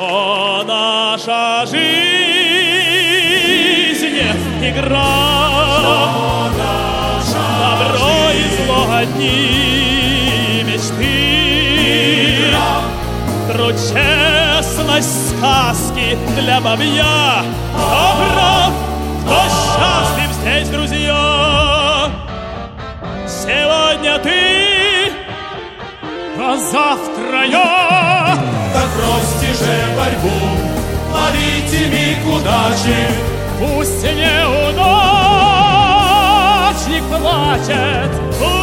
что наша жизнь игра, добро и зло одни мечты, труд, честность, сказки для бабья. Кто прав, кто счастлив здесь, друзья? Сегодня ты, а завтра я. Так бросьте же борьбу, ловите миг удачи. Пусть неудачник плачет,